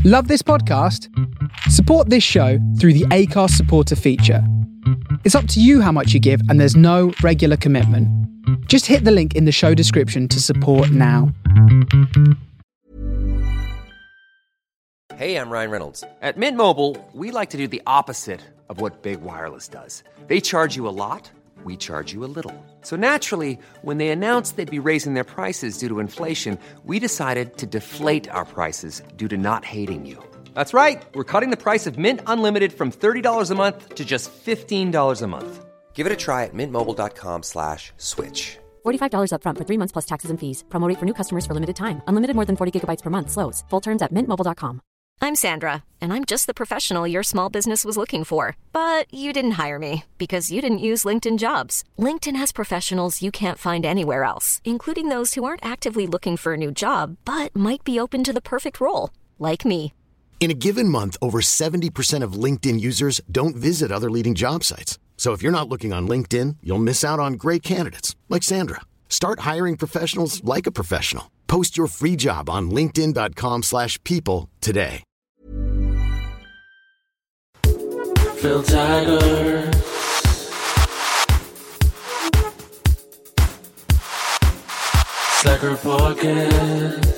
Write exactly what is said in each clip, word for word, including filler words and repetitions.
Love this podcast? Support this show through the Acast supporter feature. It's up to you how much you give, and there's no regular commitment. Just hit the link in the show description to support now. Hey, I'm Ryan Reynolds. At Mint Mobile, we like to do the opposite of what Big Wireless does. They charge you a lot, we charge you a little. So naturally, when they announced they'd be raising their prices due to inflation, we decided to deflate our prices due to not hating you. That's right. We're cutting the price of Mint Unlimited from thirty dollars a month to just fifteen dollars a month. Give it a try at mintmobile.com slash switch. forty-five dollars up front for three months plus taxes and fees. Promo rate for new customers for limited time. Unlimited more than forty gigabytes per month. Slows full terms at mint mobile dot com. I'm Sandra, and I'm just the professional your small business was looking for. But you didn't hire me because you didn't use LinkedIn Jobs. LinkedIn has professionals you can't find anywhere else, including those who aren't actively looking for a new job, but might be open to the perfect role, like me. In a given month, over seventy percent of LinkedIn users don't visit other leading job sites. So if you're not looking on LinkedIn, you'll miss out on great candidates like Sandra. Start hiring professionals like a professional. Post your free job on linkedin.com slash people today. Phil Taggart. Slacker Podcast.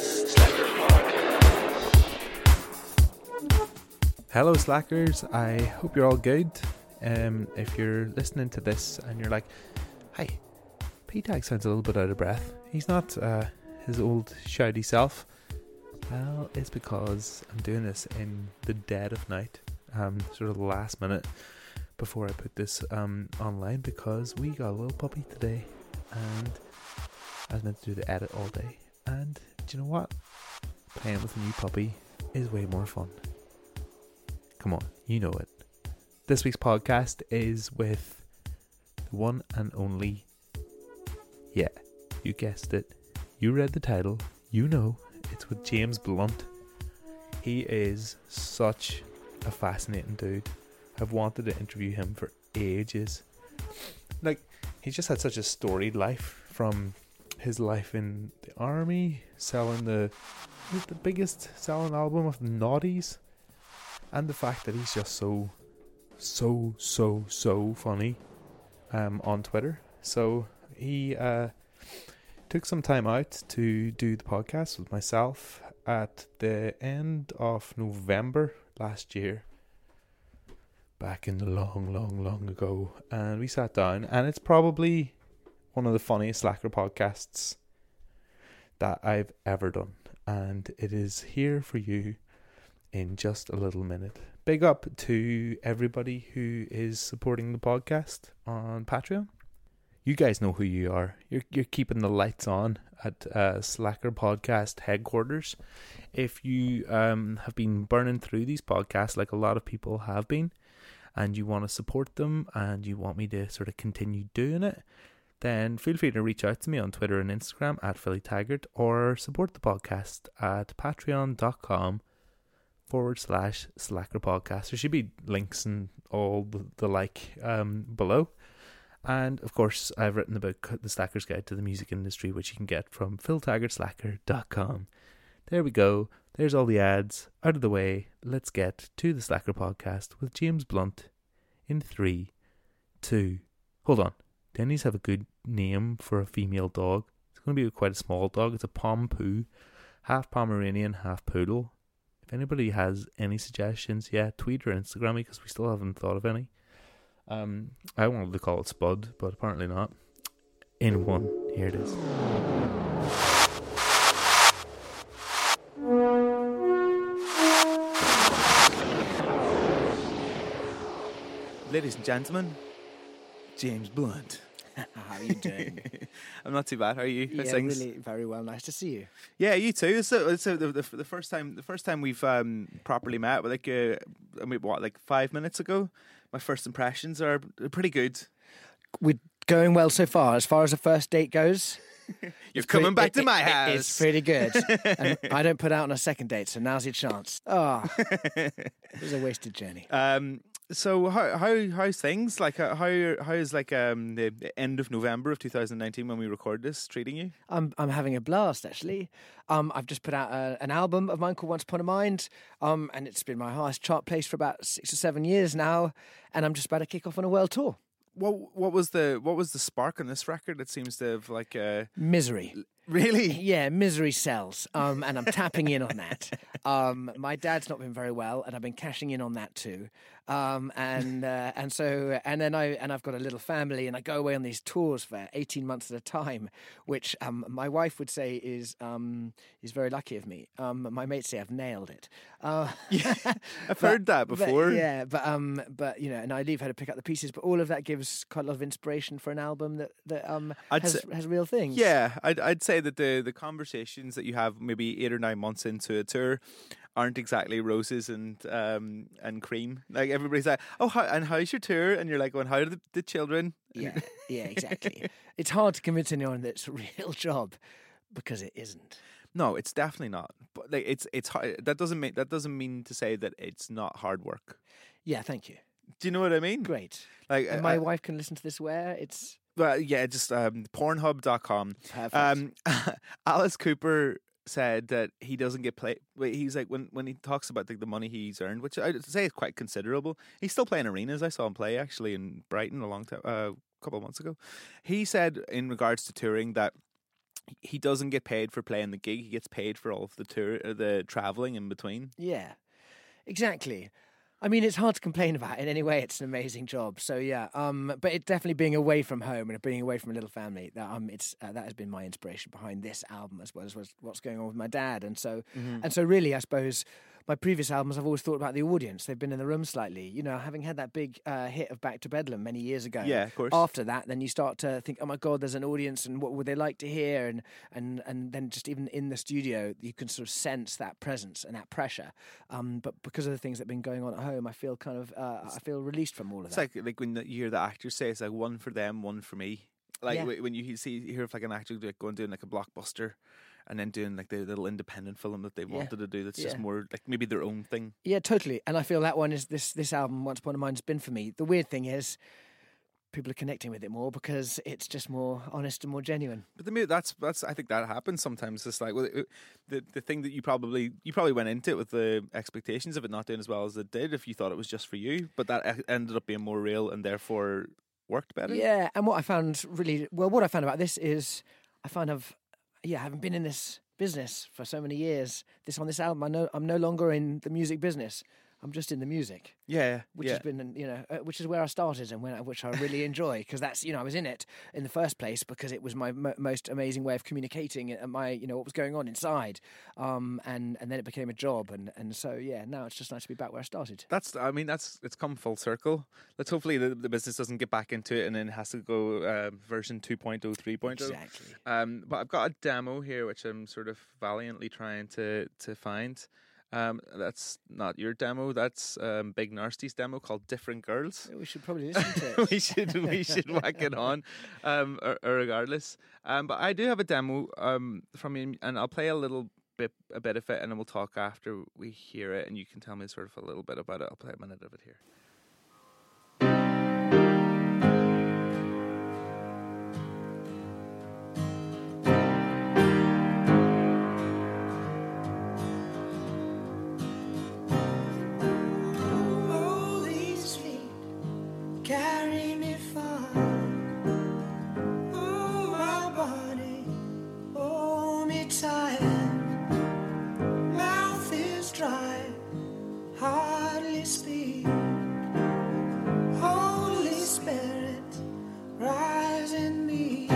Hello Slackers, I hope you're all good. Um, if you're listening to this and you're like, hey, P-Tag sounds a little bit out of breath. He's not uh, his old shouty self. Well, it's because I'm doing this in the dead of night, um, sort of the last minute before I put this um, online, because we got a little puppy today and I was meant to do the edit all day. And do you know what? Playing with a new puppy is way more fun. Come on, you know it. This week's podcast is with the one and only, yeah, you guessed it, you read the title, you know, it's with James Blunt. He is such a fascinating dude. I've wanted to interview him for ages. Like, he's just had such a storied life, from his life in the army, selling the, the biggest selling album of the noughties, and the fact that he's just so, so, so, so funny um, on Twitter. So he uh, took some time out to do the podcast with myself at the end of November last year, back in the long, long, long ago. And we sat down, and it's probably one of the funniest Slacker podcasts that I've ever done. And it is here for you in just a little minute. Big up to everybody who is supporting the podcast on Patreon. You guys know who you are. You're you're keeping the lights on at uh, Slacker Podcast headquarters. If you um have been burning through these podcasts like a lot of people have been, and you want to support them and you want me to sort of continue doing it, then feel free to reach out to me on Twitter and Instagram at Philly Taggart, or support the podcast at patreon.com forward slash Slacker Podcast. There should be links and all the, the like um, below. And of course, I've written a book, The Slacker's Guide to the Music Industry, which you can get from phil taggart slacker dot com. There we go. There's all the ads out of the way. Let's get to the Slacker Podcast with James Blunt in three, two, hold on. Denny's have a good name for a female dog. It's going to be quite a small dog. It's a Pompoo, half Pomeranian, half Poodle. If anybody has any suggestions, yeah, tweet or Instagram me, because we still haven't thought of any. Um, I wanted to call it Spud, but apparently not. In one, here it is. Ladies and gentlemen, James Blunt. How are you doing? I'm not too bad. How are you? Yeah, really, very well. Nice to see you. Yeah, you too. It's, a, it's a, the, the the first time the first time we've um, properly met. Like, uh, I mean, what, like five minutes ago. My first impressions are pretty good. We're going well so far. As far as the first date goes, you're coming back it, to my it, house. It's pretty good. And I don't put out on a second date, so now's your chance. Oh, it was a wasted journey. Um. So how how how's things like uh, how how is like um the the end of November of two thousand nineteen when we record this treating you? I'm I'm having a blast actually. Um, I've just put out a, an album of mine called Once Upon a Mind. Um, and it's been my highest chart place for about six or seven years now. And I'm just about to kick off on a world tour. What what was the what was the spark on this record? It seems to have like uh, Misery. really Yeah, misery sells, um, and I'm tapping in on that. Um, my dad's not been very well, and I've been cashing in on that too. Um, and uh, and so and then I and I've got a little family, and I go away on these tours for eighteen months at a time, which um, my wife would say is um, is very lucky of me. Um, my mates say I've nailed it. Uh, yeah, I've but- heard that but, before. yeah, but um, but you know, and I leave her to pick up the pieces. But all of that gives quite a lot of inspiration for an album that that um I'd has say- has real things. Yeah, I'd I'd say that the the conversations that you have maybe eight or nine months into a tour aren't exactly roses and um and cream. Like everybody's like, oh, how, and how's your tour? And you're like, going, how are the, the children? Yeah, yeah, exactly. It's hard to convince anyone that it's a real job because it isn't. No, it's definitely not. But like, it's it's hard. That doesn't mean that doesn't mean to say that it's not hard work. Yeah, thank you. Do you know what I mean? Great. Like And uh, my uh, wife can listen to this where it's well, yeah, just um, pornhub dot com. perfect. Um, Alice Cooper said that he doesn't get play. Wait, he's like when when he talks about like the money he's earned, which I'd say is quite considerable. He's still playing arenas. I saw him play actually in Brighton a long time, uh, a couple of months ago. He said in regards to touring that he doesn't get paid for playing the gig. He gets paid for all of the tour, uh, the traveling in between. Yeah, exactly. I mean, it's hard to complain about in any way. It's an amazing job. So yeah, um, but it definitely being away from home and being away from a little family. That um, it's uh, that has been my inspiration behind this album as well as what's, what's going on with my dad. And so, Mm-hmm. and so really, I suppose my previous albums, I've always thought about the audience. They've been in the room slightly. You know, having had that big uh, hit of Back to Bedlam many years ago. Yeah, of course. After that, then you start to think, oh my God, there's an audience, and what would they like to hear? And and and then just even in the studio, you can sort of sense that presence and that pressure. Um, but because of the things that have been going on at home, I feel kind of uh, I feel released from all of It's that. like like when you hear the actors say it's like one for them, one for me. Like Yeah. wh- when you see you hear of like an actor like going doing like a blockbuster, and then doing like the little independent film that they Yeah. wanted to do. That's just Yeah. more like maybe their own thing. Yeah, totally. And I feel that one is this this album, Once Upon a Mind, has been for me. The weird thing is, people are connecting with it more because it's just more honest and more genuine. But the mu- that's that's I think that happens sometimes. It's like well, it, the the thing that you probably you probably went into it with the expectations of it not doing as well as it did if you thought it was just for you, but that e- ended up being more real and therefore worked better. Yeah, and what I found really well, what I found about this is, I find I've, yeah, having been in this business for so many years, this on this album, I know I'm no longer in the music business. I'm just in the music, yeah, which yeah. has been, you know, uh, which is where I started and when I, which I really enjoy because that's, you know, I was in it in the first place because it was my mo- most amazing way of communicating and my, you know, what was going on inside, um, and and then it became a job, and and so yeah, now it's just nice to be back where I started. That's, I mean, that's it's come full circle. Let's hopefully the, the business doesn't get back into it and then has to go uh, version two point oh, three point oh. Exactly. Um, but I've got a demo here which I'm sort of valiantly trying to to find. Um, that's not your demo. That's um, Big Narsty's demo called "Different Girls." We should probably listen to it. we should we should whack it on, um, or, or regardless. Um, but I do have a demo um from him, and I'll play a little bit a bit of it, and then we'll talk after we hear it, and you can tell me sort of a little bit about it. I'll play a minute of it here. Oh, these feet carry me far. Oh, my body, hold me tight. Mouth is dry, hardly speak. Holy Spirit, rise in me.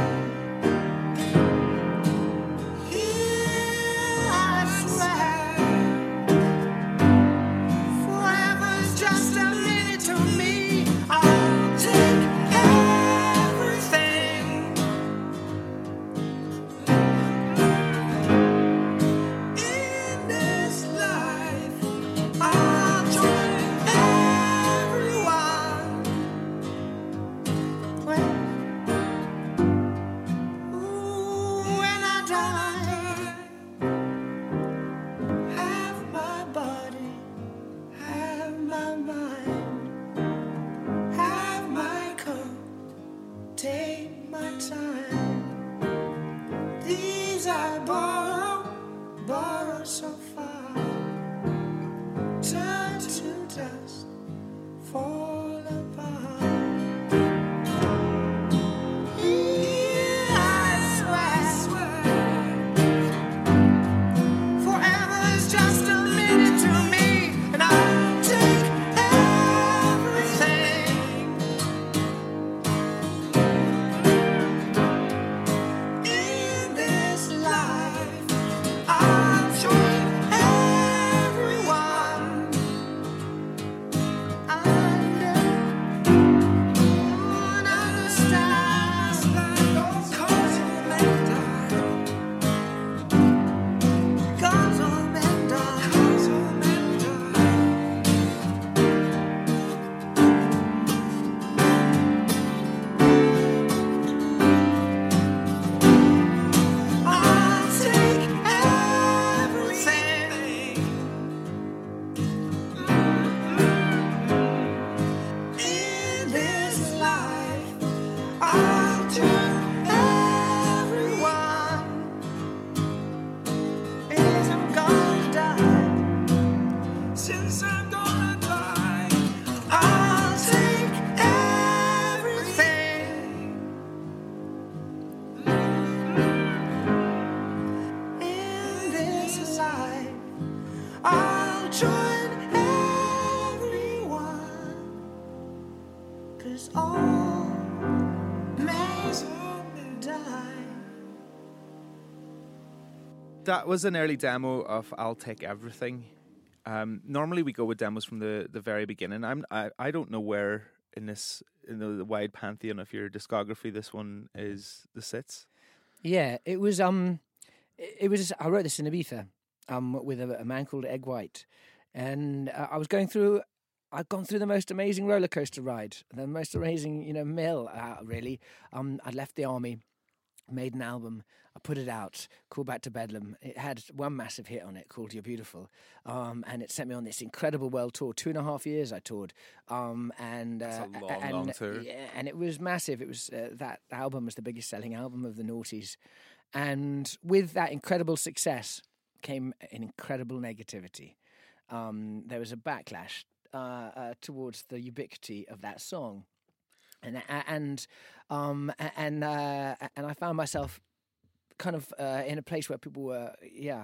Here I swear. Forever's just a minute to me. I'll take everything. In this life, I'll join since I'm gonna die. I'll take everything in this life. I'll join everyone, 'cause all may die. That was an early demo of I'll Take Everything. Um, normally we go with demos from the, the very beginning. I'm I, I don't know where in this in the, the wide pantheon of your discography this one is the sits. Yeah, it was. Um, it it was. I wrote this in Ibiza, um, with a, a man called Egg White, and uh, I was going through. I'd gone through the most amazing roller coaster ride, the most amazing, you know, mill. Uh, really, um, I'd left the army, made an album. I put it out, called Back to Bedlam. It had one massive hit on it called You're Beautiful. Um, and it sent me on this incredible world tour. Two and a half years I toured. Um, and, uh, That's a long, and, long tour. Yeah, and it was massive. It was uh, that album was the biggest selling album of the noughties. And with that incredible success came an incredible negativity. Um, there was a backlash uh, uh, towards the ubiquity of that song. And and um, and uh, and I found myself kind of uh, in a place where people were, yeah,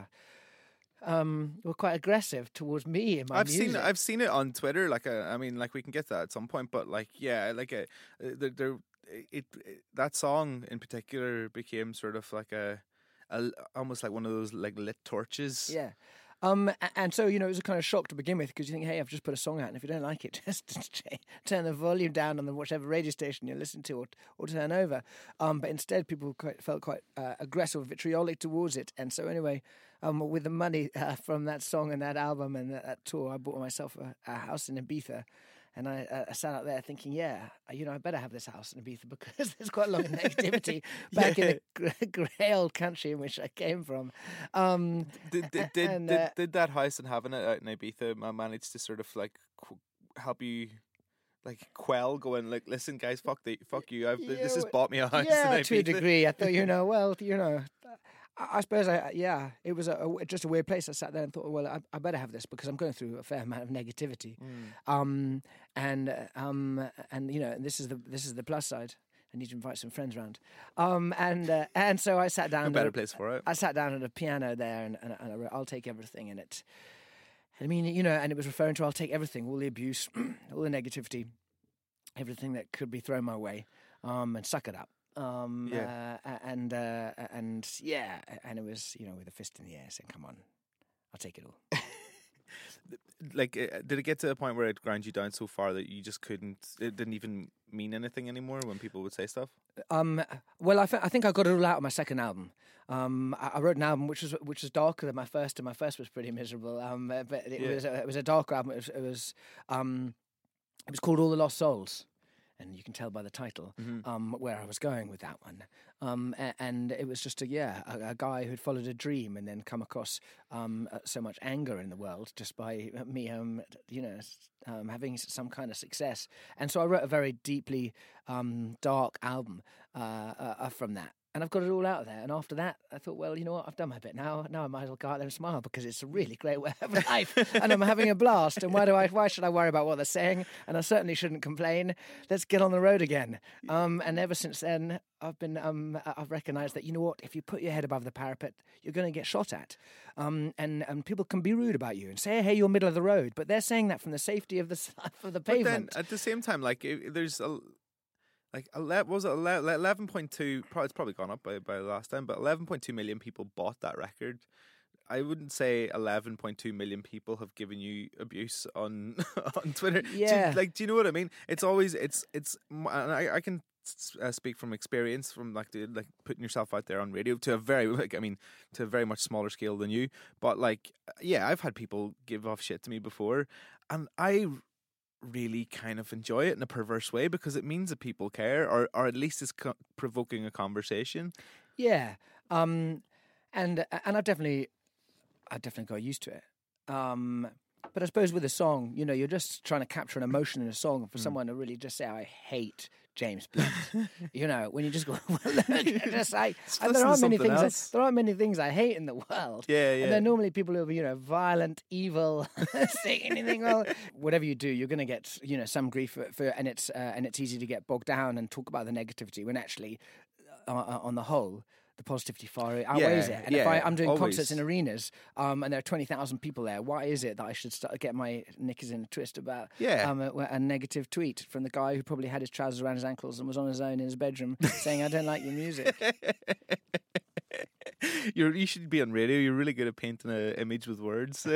um, were quite aggressive towards me and my I've music. seen I've seen it on Twitter. Like, uh, I mean, like we can get that at some point, but like, yeah, like a, there, there it, it that song in particular became sort of like a, a almost like one of those like lit torches. Yeah. Um, a- and so, you know, it was a kind of shock to begin with because you think, hey, I've just put a song out, and if you don't like it, just turn the volume down on the whichever radio station you listen to, or, or turn over. Um, but instead, people quite, felt quite uh, aggressive, vitriolic towards it. And so, anyway, um, with the money uh, from that song and that album and that, that tour, I bought myself a, a house in Ibiza. And I, uh, I sat out there thinking, yeah, you know, I better have this house in Ibiza because there's quite a lot of negativity back Yeah. in the gr- grey old country in which I came from. Um, Did did did, and, did, uh, did that house and having it out in Ibiza ma- manage to sort of like qu- help you like quell going like, listen guys, fuck the fuck you, I've, this has Yeah, bought me a house yeah, in to a Ibiza. degree. I thought, you know, well, you know, I, I suppose, I yeah, it was a, a, just a weird place. I sat there and thought, well, I, I better have this because I'm going through a fair amount of negativity, Mm. um, and uh, um, and you know, this is the this is the plus side. I need to invite some friends round, um, and uh, and so I sat down. No better at- place for it. I sat down at a piano there, and, and, and I wrote, I'll Take Everything in it. I mean, you know, and it was referring to I'll take everything, all the abuse, all the negativity, everything that could be thrown my way, um, and suck it up. Um, Yeah. uh, and uh, and yeah, and it was, you know, with a fist in the air saying, "Come on, I'll take it all." Like, uh, did it get to a point where it ground you down so far that you just couldn't? It didn't even mean anything anymore when people would say stuff. Um, well, I, th- I think I got it all out on my second album. Um, I, I wrote an album which was which was darker than my first, and my first was pretty miserable. Um, uh, but it Yeah. was a, it was a darker album. It was it was, um, it was called All the Lost Souls, and you can tell by the title Mm-hmm. um, where I was going with that one. Um, a- and it was just a yeah, a, a guy who'd followed a dream and then come across um, uh, so much anger in the world just by me, um, you know, s- um, having s- some kind of success. And so I wrote a very deeply um, dark album uh, uh, from that. And I've got it all out there. And after that, I thought, well, you know what? I've done my bit. Now, now I might as well go out there and smile because it's a really great way of life, and I'm having a blast. And why do I? Why should I worry about what they're saying? And I certainly shouldn't complain. Let's get on the road again. Um, and ever since then, I've been. Um, I- I've recognised that you know what? If you put your head above the parapet, you're going to get shot at. Um, and and people can be rude about you and say, "Hey, you're middle of the road," but they're saying that from the safety of the s- of the But then pavement. at the same time, like it, there's a like ele- what was it eleven point two? Probably it's probably gone up by by last time, but eleven point two million people bought that record. I wouldn't say eleven point two million people have given you abuse on on Twitter. Do you- Yeah. like, do you know what I mean? It's always it's it's. m- And I, I can s- uh, speak from experience from like the, like putting yourself out there on radio to a very like I mean to a very much smaller scale than you. But like yeah, I've had people give off shit to me before, and I really kind of enjoy it in a perverse way because it means that people care, or or at least it's co- provoking a conversation. Yeah, um, and and I've definitely, I definitely got used to it. Um, But I suppose with a song, you know, you're just trying to capture an emotion in a song. And for Mm. someone to really just say, I hate James Blunt, you know, when you just go, well, look, just like, Just and listen there to aren't many something things. else. There aren't many things I hate in the world. Yeah, yeah. And they're normally people who are, you know, violent, evil, saying anything. Well, whatever you do, you're going to get, you know, some grief for, for and it's uh, and it's easy to get bogged down and talk about the negativity when actually, uh, uh, on the whole, the positivity far outweighs Yeah, it. And if I, yeah, I'm doing always. concerts in arenas, um, and there are twenty thousand people there, why is it that I should start get my knickers in a twist about Yeah. um, a, a negative tweet from the guy who probably had his trousers around his ankles and was on his own in his bedroom saying, I don't like your music. You're, you should be on radio. You're really good at painting an image with words.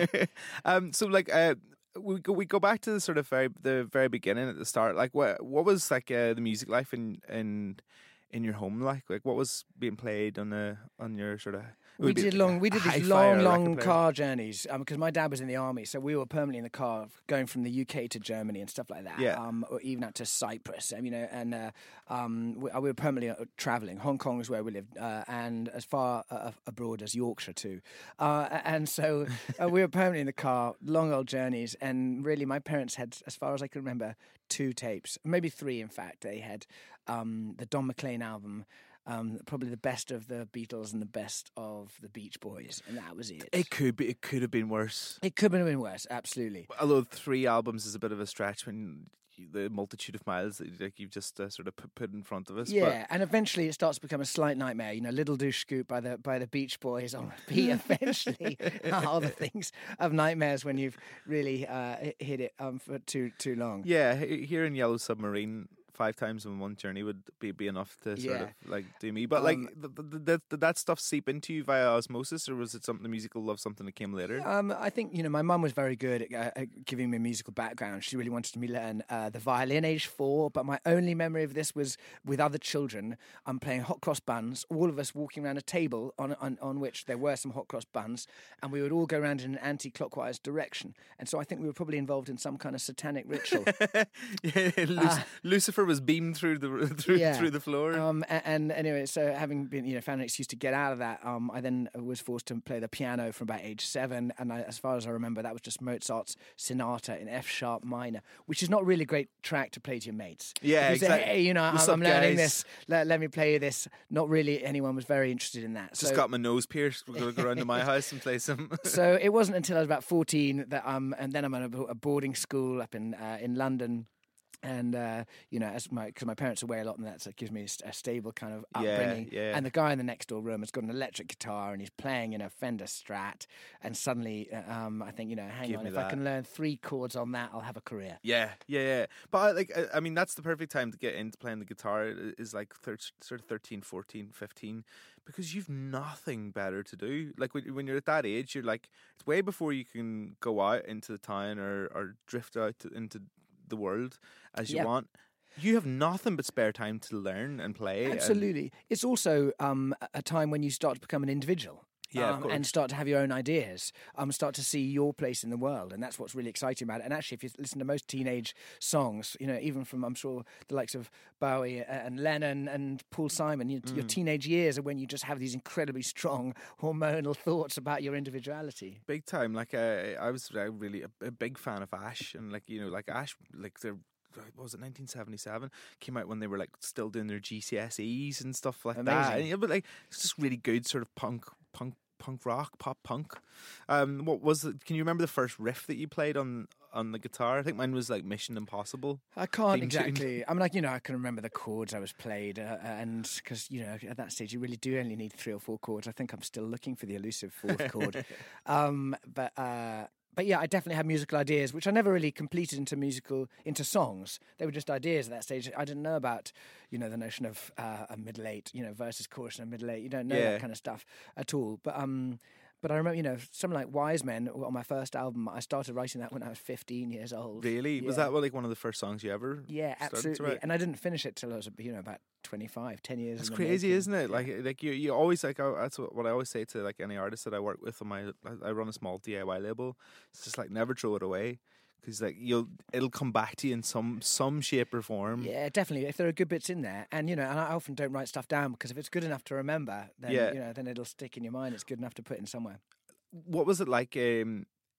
um, so, like, uh, we go we go back to the sort of very the very beginning at the start. Like, what what was like uh, the music life in in in your home like? Like, what was being played on the on your sort of? We did long. We did these hi-fi or long, a long record player? car journeys because my dad was in the army, so we were permanently in the car going from the U K to Germany and stuff like that. Yeah. Um, or even out to Cyprus. um, You know, and uh, um, we, we were permanently uh, traveling. Hong Kong is where we lived, uh, and as far uh, abroad as Yorkshire too. Uh, and so uh, we were permanently in the car, long old journeys. And really, my parents had, as far as I can remember, two tapes, maybe three. In fact, they had um, the Don McLean album. Um, probably the best of the Beatles and the best of the Beach Boys, and that was it. It could be. It could have been worse. It could have been worse, absolutely. Although three albums is a bit of a stretch when you, the multitude of miles that like you've just uh, sort of put, put in front of us. Yeah, and eventually it starts to become a slight nightmare. You know, Little Do Scoop by the by the Beach Boys on repeat. Eventually, all the things of nightmares when you've really uh, hit it um, for too too long. But yeah, he- hearing Yellow Submarine five times in one journey would be, be enough to sort Yeah. of like do me. But like, Um, th- th- th- did that stuff seep into you via osmosis, or was it something the musical love something that came later? Um, I think, you know, my mum was very good at, uh, at giving me a musical background. She really wanted me to learn uh, the violin, age four. But my only memory of this was with other children. I'm playing hot cross buns. All of us walking around a table on, on on which there were some hot cross buns, and we would all go around in an anti-clockwise direction. And so I think we were probably involved in some kind of satanic ritual. yeah, Luc- Lucifer was beamed through the through, Uh, Yeah. through the floor. Um, a- and, anyway, so having been, you know, found an excuse to get out of that, um, I then was forced to play the piano from about age seven. And I, as far as I remember, that was just Mozart's Sonata in F sharp minor, which is not really a great track to play to your mates. Yeah, If you say, exactly. hey, you know, What's I'm, I'm up, learning guys? this. Let, let me play you this. Not really anyone was very interested in that. Just so, got my nose pierced. We're going to go around to my house and play some. so it wasn't until I was about fourteen that um, and then I'm at a, a boarding school up in uh, in London. And, uh, you know, as my because my parents are away a lot, and that so it gives me a, st- a stable kind of Yeah, upbringing. yeah. And the guy in the next door room has got an electric guitar, and he's playing in a Fender Strat. And suddenly, uh, um, I think, you know, hang Give on, me if I that. can learn three chords on that, I'll have a career. Yeah, yeah, yeah. But I, like, I, I mean, that's the perfect time to get into playing the guitar. i- Is like thir- sort of thirteen, fourteen, fifteen, because you've nothing better to do. Like when, when you're at that age, you're like, it's way before you can go out into the town or or drift out to, into the world as you Yeah. want. You have nothing but spare time to learn and play. and- Absolutely. It's also um, a- a time when you start to become an individual. Yeah, of um, course. and start to have your own ideas, um, start to see your place in the world, and that's what's really exciting about it. And actually, if you listen to most teenage songs, you know, even from I'm sure the likes of Bowie and Lennon and Paul Simon, you, Mm. your teenage years are when you just have these incredibly strong hormonal thoughts about your individuality. Big time. Like uh, I was uh, really a, a big fan of Ash, and like you know, like Ash, like they're. What was it nineteen seventy-seven? Came out when they were like still doing their G C S Es and stuff like that. Amazing. And, yeah, but like it's just really good sort of punk, punk, punk rock, pop punk. Um, what was it? Can you remember the first riff that you played on on the guitar? I think mine was like Mission Impossible. I can't theme tune. exactly. I mean, like, you know, I can remember the chords I was played, uh, and because, you know, at that stage you really do only need three or four chords. I think I'm still looking for the elusive fourth chord. Um, but uh, but yeah, I definitely had musical ideas, which I never really completed into musical into songs. They were just ideas at that stage. I didn't know about, you know, the notion of uh, a middle eight, you know, versus chorus and a middle eight. You don't know Yeah. that kind of stuff at all. But um. But I remember, you know, something like Wise Men on my first album, I started writing that when I was fifteen years old. Really? Was Yeah. that like one of the first songs you ever? Yeah, started to absolutely. write? And I didn't finish it till I was, you know, about twenty-five, ten years. It's in the crazy, making. isn't it? Like, like you, you always like. I, that's what, what I always say to like any artist that I work with. On my, I, I run a small D I Y label. It's just like never throw it away, because like you'll, it'll come back to you in some some shape or form. Yeah, definitely. If there are good bits in there, and you know, and I often don't write stuff down because if it's good enough to remember, then Yeah. you know, then it'll stick in your mind. It's good enough to put in somewhere. What was it like? Um,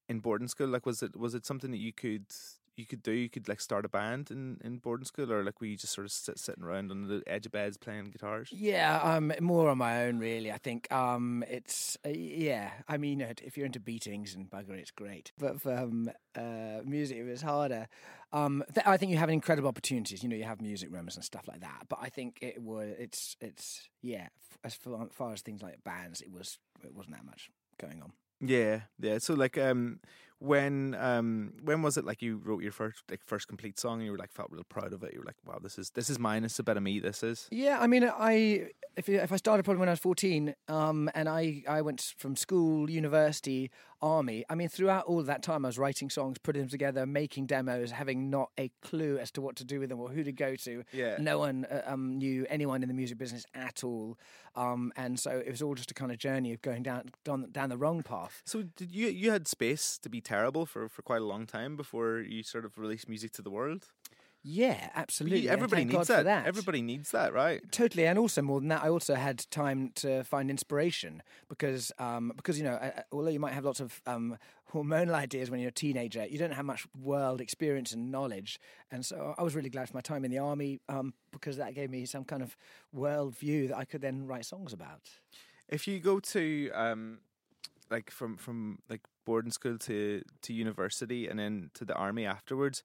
in boarding school? Like, was it was it something that you could you could do? You could like start a band in, in boarding school, or like were you just sort of sit, sitting around on the edge of beds playing guitars? Yeah, um, more on my own, really. I think um, it's uh, yeah. I mean, you know, if you're into beatings and bugger, it's great. But for um, uh, music, it was harder. Um, th- I think you have incredible opportunities. You know, you have music rooms and stuff like that. But I think it was it's it's yeah. f- As far, far as things like bands, it was it wasn't that much going on. Yeah, yeah. So like, um, when um, when was it like you wrote your first like first complete song and you were like felt real proud of it? You were like, wow, this is this is mine. It's a bit of me. This is. Yeah, I mean, I if if I started probably when I was fourteen, um, and I, I went from school, university, army. I mean, throughout all of that time, I was writing songs, putting them together, making demos, having not a clue as to what to do with them or who to go to. Yeah. No one uh, um, knew anyone in the music business at all, um, and so it was all just a kind of journey of going down down, down the wrong path. So did you you had space to be terrible for, for quite a long time before you sort of released music to the world? Yeah, absolutely. You- everybody and needs thank God for that. that. Everybody needs that, right? Totally, and also more than that, I also had time to find inspiration because, um, because you know, uh, although you might have lots of um, hormonal ideas when you're a teenager, you don't have much world experience and knowledge. And so I was really glad for my time in the army um, because that gave me some kind of world view that I could then write songs about. If you go to um, like from from like boarding school to to university and then to the army afterwards.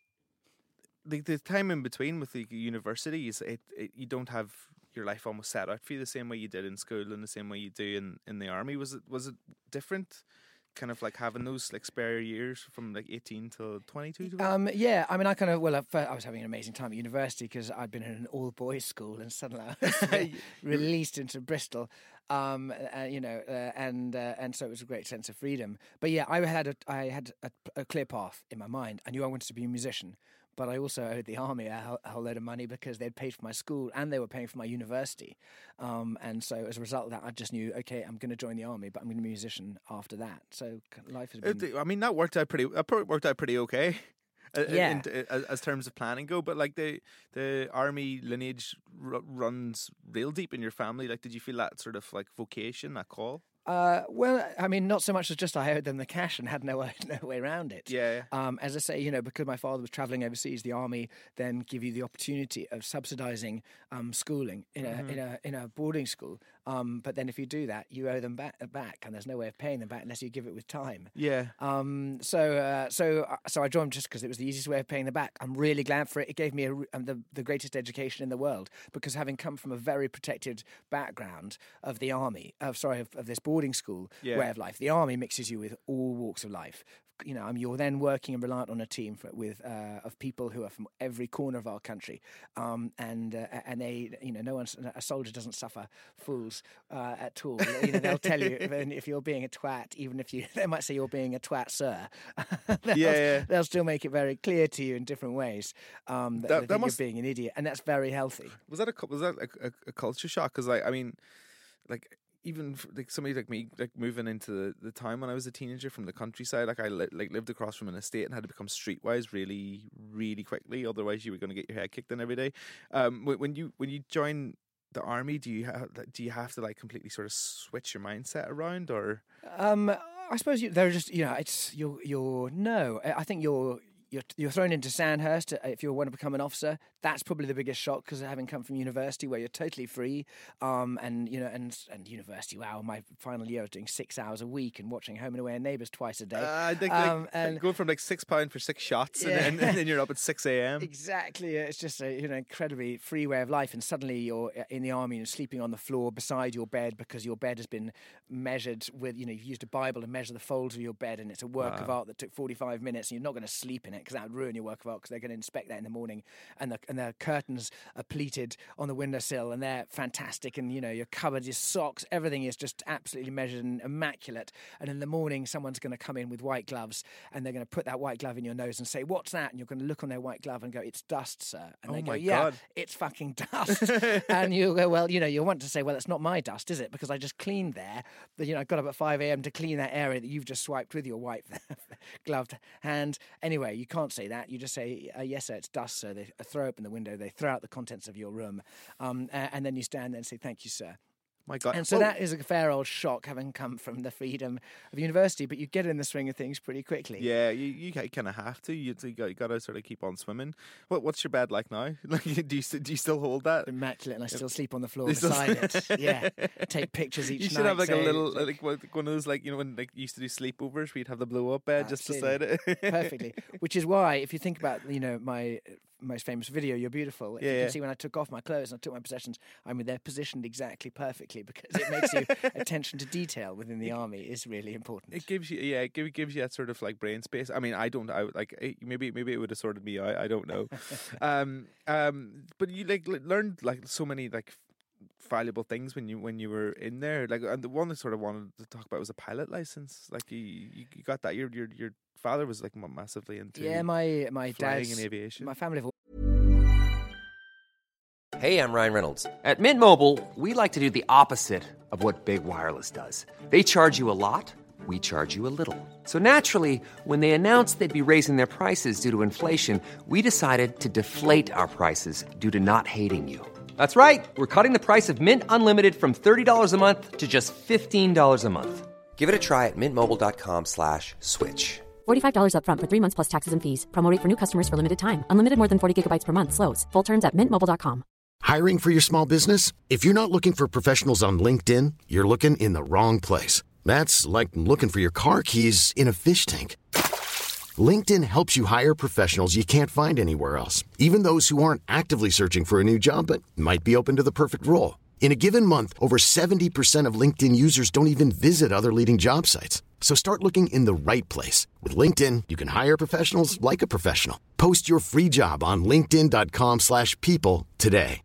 The, the time in between with the university is it, it you don't have your life almost set out for you the same way you did in school and the same way you do in, in the army. Was it was it different? Kind of like having those like spare years from like eighteen till twenty-two. Um, yeah, I mean, I kind of well, I I was having an amazing time at university because I'd been in an all boys school and suddenly I was uh, released into Bristol, um, uh, you know, uh, and uh, and so it was a great sense of freedom. But yeah, I had a I had a, a clear path in my mind. I knew I wanted to be a musician. But I also owed the army a whole, a whole load of money because they'd paid for my school and they were paying for my university. Um, and so as a result of that, I just knew, okay, I'm going to join the army, but I'm going to be a musician after that. So life has been... I mean, that worked out pretty. That worked out pretty okay. Yeah. In, in, as, as terms of planning go, but like the the army lineage r- runs real deep in your family. Like, did you feel that sort of like vocation, that call? Uh, well, I mean, not so much as just I owed them the cash and had no way, no way around it. Yeah. Um, as I say, you know, because my father was travelling overseas, the army then give you the opportunity of subsidising um, schooling in a Mm-hmm. in a in a boarding school. Um, but then if you do that, you owe them back, back, and there's no way of paying them back unless you give it with time. Yeah. Um, so, uh, so, uh, so I joined just because it was the easiest way of paying them back. I'm really glad for it. It gave me a, um, the the greatest education in the world because having come from a very protected background of the army, of sorry, of, of this boarding school Yeah. way of life, the army mixes you with all walks of life. You know, I mean, you're then working and reliant on a team for, with uh, of people who are from every corner of our country, um, and uh, and they, you know, no one's a soldier doesn't suffer fools uh, at all. You know, they'll tell you if, if you're being a twat, even if you, they might say you're being a twat, sir. they'll, Yeah, yeah. they'll still make it very clear to you in different ways um, that, That- they that think must- you're being an idiot, and that's very healthy. Was that a was that like a, a culture shock? Because like I mean, like even for, like somebody like me, like moving into the, the town when I was a teenager from the countryside, like I li- like lived across from an estate and had to become streetwise really, really quickly. Otherwise, you were going to get your head kicked in every day. Um, when when you when you join the army, do you have do you have to like completely sort of switch your mindset around, or? Um, I suppose you, they're just, you know, it's you're you're no. I think you're. You're, you're thrown into Sandhurst if you want to become an officer. That's probably the biggest shock because having come from university where you're totally free, um, and you know, and and university. Wow, my final year I was doing six hours a week and watching Home and Away and Neighbours twice a day. Uh, I think Um, like, and- going from like six pound for six shots, Yeah. and, then, and then you're up at six a m. Exactly, it's just a you know incredibly free way of life, and suddenly you're in the army and sleeping on the floor beside your bed because your bed has been measured with you know you've used a Bible to measure the folds of your bed, and it's a work of art that took forty-five minutes, and you're not going to sleep in it because that would ruin your work of art because they're going to inspect that in the morning, and the and the curtains are pleated on the windowsill, and they're fantastic, and you know your cupboard, your socks, everything is just absolutely measured and immaculate, and in the morning someone's going to come in with white gloves, and they're going to put that white glove in your nose and say, "What's that?" And you're going to look on their white glove and go, "It's dust, sir." And Oh they go, my "Yeah, God. it's fucking dust." And you go, "Well, you know, you'll want to say, well, it's not my dust, is it? Because I just cleaned there. But, you know, I got up at five a.m. to clean that area that you've just swiped with your white gloved hand." Anyway, you can't say that. You just say, uh, "Yes, sir, it's dust, sir." They throw open the window. They throw out the contents of your room. Um, a- and then you stand there and say, "Thank you, sir." My God. And so Well, that is a fair old shock, having come from the freedom of university. But you get in the swing of things pretty quickly. Yeah, you, you kind of have to. You, you got you got to sort of keep on swimming. What what's your bed like now? Like, do you st- do you still hold that? Immaculate, and I still sleep on the floor You still- beside it. Yeah, take pictures each You night. should have like a saying, little like one one of those, like, you know, when like you used to do sleepovers, we'd have the blow up bed just beside Absolutely. it. Perfectly. Which is why, if you think about, you know, my most famous video, "You're Beautiful," if Yeah, you yeah. can see when I took off my clothes and I took my possessions, I mean, they're positioned exactly perfectly, because it makes you attention to detail within the army is really important. It gives you, yeah, it gives, gives you that sort of like brain space. I mean, I don't, I would, like eh, maybe maybe it would have sorted me out. I don't know. um, um, but you like l- learned like so many like valuable things when you when you were in there. Like, and the one I sort of wanted to talk about was a pilot license. Like, you you, you got that. Your your your father was like massively into Yeah, my my flying dad's and aviation. my family have Hey, I'm Ryan Reynolds. At Mint Mobile, we like to do the opposite of what Big Wireless does. They charge you a lot, we charge you a little. So naturally, when they announced they'd be raising their prices due to inflation, we decided to deflate our prices due to not hating you. That's right. We're cutting the price of Mint Unlimited from thirty dollars a month to just fifteen dollars a month. Give it a try at mintmobile.com slash switch. forty-five dollars up front for three months plus taxes and fees. Promo rate for new customers for limited time. Unlimited more than forty gigabytes per month. Slows full terms at mint mobile dot com. Hiring for your small business? If you're not looking for professionals on LinkedIn, you're looking in the wrong place. That's like looking for your car keys in a fish tank. LinkedIn helps you hire professionals you can't find anywhere else, even those who aren't actively searching for a new job but might be open to the perfect role. In a given month, over seventy percent of LinkedIn users don't even visit other leading job sites. So start looking in the right place. With LinkedIn, you can hire professionals like a professional. Post your free job on linkedin.com slash people today.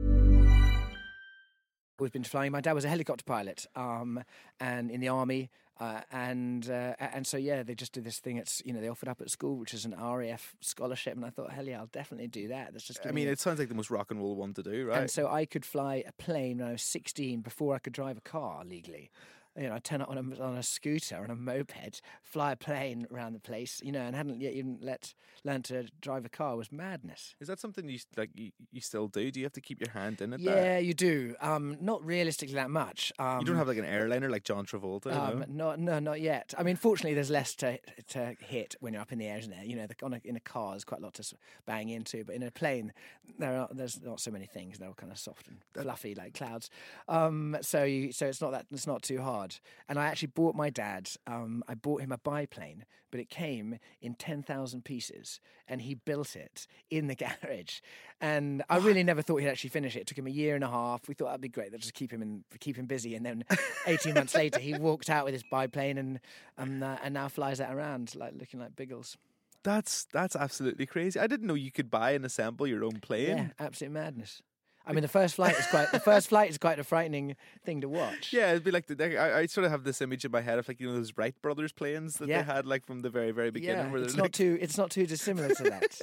always been flying. My dad was a helicopter pilot, um, and in the army, uh, and uh, and so yeah, they just did this thing. It's you know they offered up at school, which is an R A F scholarship, and I thought, hell yeah, I'll definitely do that. That's just. I mean, it sounds like the most rock and roll one to do, right? And so I could fly a plane when I was sixteen before I could drive a car legally. You know, I turn up on a, on a scooter, on a moped, fly a plane around the place, you know, and hadn't yet even let learned to drive a car. It was madness. Is that something you like? You, you still do? Do you have to keep your hand in it? Yeah, there? you do. Um, not realistically that much. Um, You don't have like an airliner like John Travolta, Um, no? no, no, not yet. I mean, fortunately, there's less to to hit when you're up in the air, isn't there? You know, the, on a, in a car, there's quite a lot to s- bang into, but in a plane, there are there's not so many things. They're all kind of soft and fluffy like clouds. Um, so you, so it's not that it's not too hard. And I actually bought my dad. Um, I bought him a biplane, but it came in ten thousand pieces, and he built it in the garage. And I really never thought he'd actually finish it. It took him a year and a half. We thought that'd be great. That just keep him in, keep him busy. And then eighteen months later, he walked out with his biplane and um, uh, and now flies that around, like looking like Biggles. That's that's absolutely crazy. I didn't know you could buy and assemble your own plane. Yeah, absolute madness. I mean, the first flight is quite the first flight is quite a frightening thing to watch. Yeah, it'd be like the, I, I sort of have this image in my head of like you know those Wright brothers planes that Yeah. they had like from the very very beginning. Yeah, where it's they're not like, too it's not too dissimilar to that.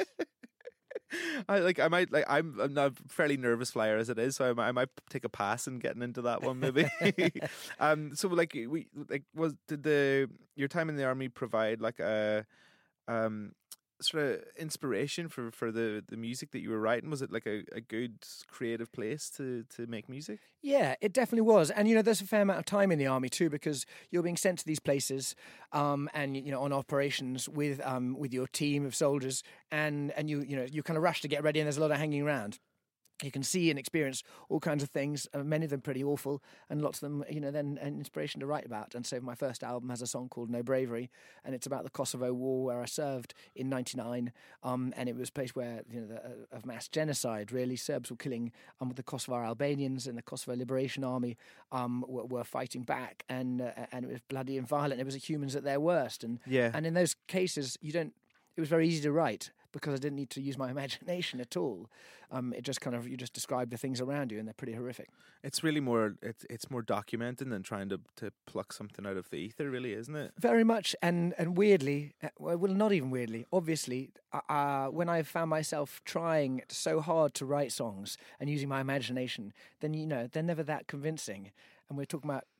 I like I might like I'm I'm a fairly nervous flyer as it is, so I might, I might take a pass in getting into that one maybe. um, so like we like was did the your time in the army provide like a um sort of inspiration for, for the, the music that you were writing? Was it like a, a good creative place to, to make music? Yeah, it definitely was. And, you know, there's a fair amount of time in the army too, because you're being sent to these places um, and, you know, on operations with um, with your team of soldiers and, and you, you know, you kind of rush to get ready and there's a lot of hanging around. You can see and experience all kinds of things, uh, many of them pretty awful, and lots of them, you know, then an inspiration to write about. And so my first album has a song called No Bravery, and it's about the Kosovo War where I served in ninety-nine, um, and it was a place where, you know, the, uh, of mass genocide, really. Serbs were killing um, the Kosovo Albanians, and the Kosovo Liberation Army um, were, were fighting back, and uh, and it was bloody and violent. It was the humans at their worst. And, Yeah. and in those cases, you don't, it was very easy to write, because I didn't need to use my imagination at all. Um, it just kind of, you just describe the things around you and they're pretty horrific. It's really more it's it's more documenting than trying to, to pluck something out of the ether, really, isn't it? Very much, and, and weirdly, uh, well, not even weirdly, obviously, uh, uh, when I found myself trying so hard to write songs and using my imagination, then, you know, they're never that convincing. And we're talking about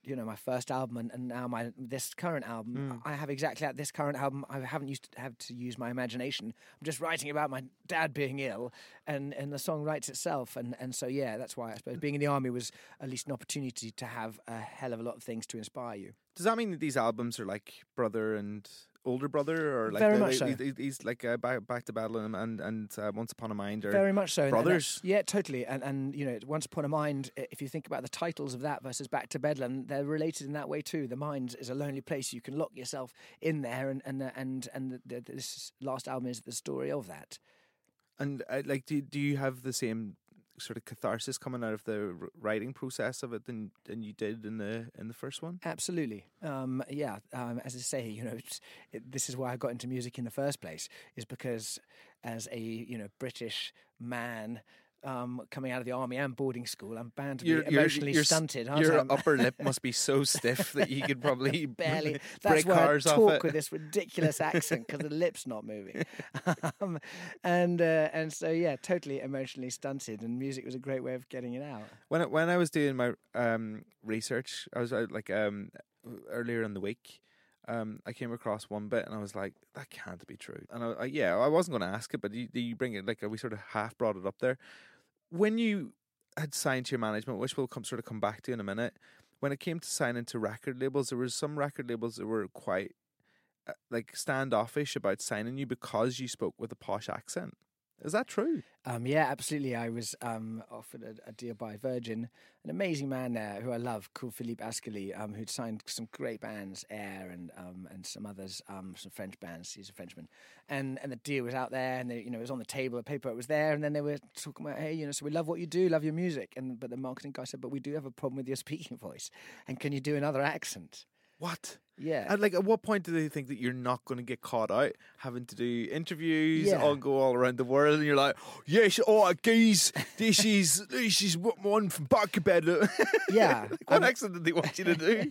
you know, my first album and, and now my this current album, Mm. I have exactly at this current album, I haven't used to have to use my imagination. I'm just writing about my dad being ill, and, and the song writes itself. And, and so, yeah, that's why I suppose being in the army was at least an opportunity to have a hell of a lot of things to inspire you. Does that mean that these albums are like brother and older brother, or like Very the- much so. he- He's like uh, back, back to Bedlam and and uh, Once Upon a Mind, or Very much so. And- and brothers. that's- yeah, totally. And, and, you know, Once Upon a Mind, i- if you think about the titles of that versus Back to Bedlam, they're related in that way too. The mind is a lonely place. You can lock yourself in there, and and and, and the, the, this last album is the story of that. And uh, like, do do you have the same sort of catharsis coming out of the r- writing process of it than than you did in the in the first one? Absolutely. Um, yeah. Um, as I say, you know, it's, it, this is why I got into music in the first place, is because as a, you know, British man um, coming out of the army and boarding school, I'm bound to be emotionally your s- stunted. Aren't Your I? upper lip must be so stiff that you could probably Barely. break That's why I cars off talk it. with this ridiculous accent, because the lip's not moving. um, and uh, and so yeah, totally emotionally stunted, and music was a great way of getting it out. When I, when I was doing my um, research, I was out like um, earlier in the week. Um, I came across one bit and I was like, that can't be true. And I, I yeah, I wasn't going to ask it, but you, you bring it like we sort of half brought it up there. When you had signed to your management, which we'll come sort of come back to in a minute, when it came to signing to record labels, there were some record labels that were quite uh, like standoffish about signing you because you spoke with a posh accent. Is that true? Um, yeah, absolutely. I was um, offered a, a deal by Virgin, an amazing man there who I love, called Philippe Ascoli, um, who'd signed some great bands, Air and um, and some others, um, some French bands. He's a Frenchman, and and the deal was out there, and they, you know, it was on the table, the paperwork was there, and then they were talking about, hey, you know, so we love what you do, love your music, and but the marketing guy said, but we do have a problem with your speaking voice, and can you do another accent? What? Yeah. And like, at what point do they think that you're not going to get caught out having to do interviews, Yeah. all go all around the world, and you're like, yes, oh, guys, this is this is one from back of bed. Yeah. Like, what Um, accent did they want you to do?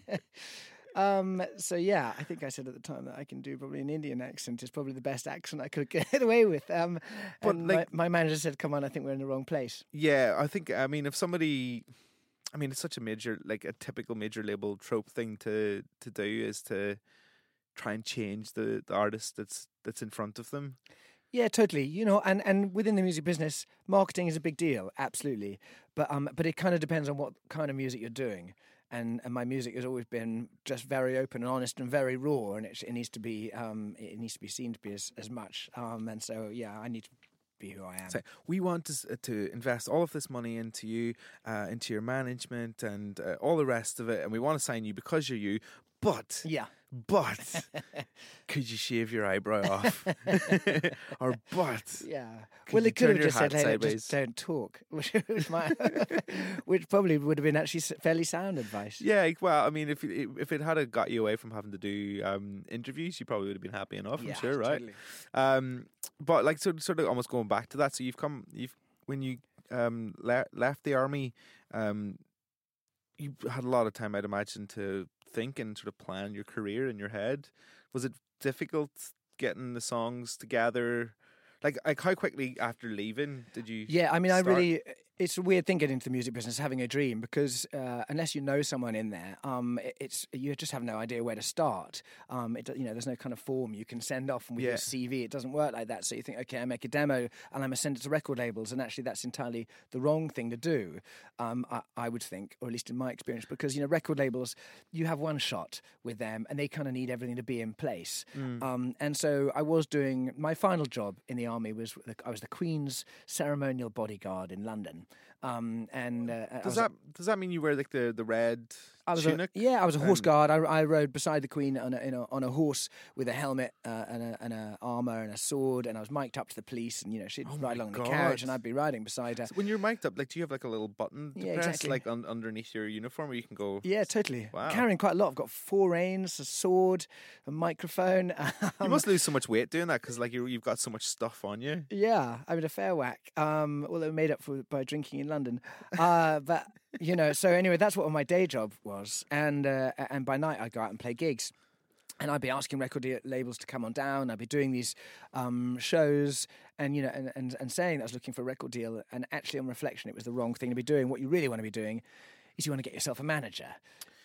Um, so yeah, I think I said at the time that I can do probably an Indian accent is probably the best accent I could get away with. Um, But, and like- my, my manager said, "Come on, I think we're in the wrong place." Yeah, I think. I mean, if somebody, I mean, it's such a major, like a typical major label trope thing to to do is to try and change the, the artist that's that's in front of them. Yeah, totally. You know, and, and within the music business, marketing is a big deal, absolutely. But um, but it kind of depends on what kind of music you're doing. And and my music has always been just very open and honest and very raw, and it, it needs to be um, it needs to be seen to be as as much. Um, and so yeah, I need to be who I am. So we want to, s- uh, to invest all of this money into you, uh, into your management, and uh, all the rest of it, and we want to sign you because you're you. But Yeah. but could you shave your eyebrow off? Or but Yeah. Could Well, you they could turn have your just said, hat "Hey, look, sideways?" just don't talk," which was my, which probably would have been actually s- fairly sound advice. yeah, well, I mean, if it, if it had got you away from having to do um, interviews, you probably would have been happy enough. I'm Yeah, sure, right? totally. Um, but like, so sort of almost going back to that. So you've come, you've when you um le- left the army, um, you had a lot of time, I'd imagine, to think and sort of plan your career in your head. Was it difficult getting the songs together? Like, like how quickly after leaving did you? Yeah, I mean, I start? really, it's a weird thing getting into the music business, having a dream, because uh, unless you know someone in there, um, it, it's you just have no idea where to start. Um, it, you know, there's no kind of form you can send off and with Yeah. your C V. It doesn't work like that. So you think, okay, I make a demo and I'm going to send it to record labels, and actually that's entirely the wrong thing to do. Um, I, I would think, or at least in my experience, because you know, record labels, you have one shot with them, and they kind of need everything to be in place. Mm. Um, and so I was doing my final job in the army was I was the Queen's ceremonial bodyguard in London. Um, and uh, I Does was- that does that mean you wear like the the red I was a, tunic? yeah, I was a horse and- guard. I, I rode beside the Queen on a, in a, on a horse with a helmet uh, and a and a armor and a sword, and I was mic'd up to the police, and you know she'd Oh ride my along in the carriage, God. and I'd be riding beside her. So when you're mic'd up, like, do you have like a little button to Yeah, press, exactly. like un- underneath your uniform, where you can go? Yeah, totally. Wow. Carrying quite a lot. I've got four reins, a sword, a microphone. You um, must lose so much weight doing that because like you you've got so much stuff on you. Yeah, I mean a fair whack. Um, although made up for by drinking in London. Uh, but you know, so anyway, that's what my day job was, and uh, and by night I'd go out and play gigs. And I'd be asking record de- labels to come on down. I'd be doing these um, shows, and you know, and, and and saying that I was looking for a record deal. And actually, on reflection, it was the wrong thing to be doing. What you really want to be doing is you want to get yourself a manager.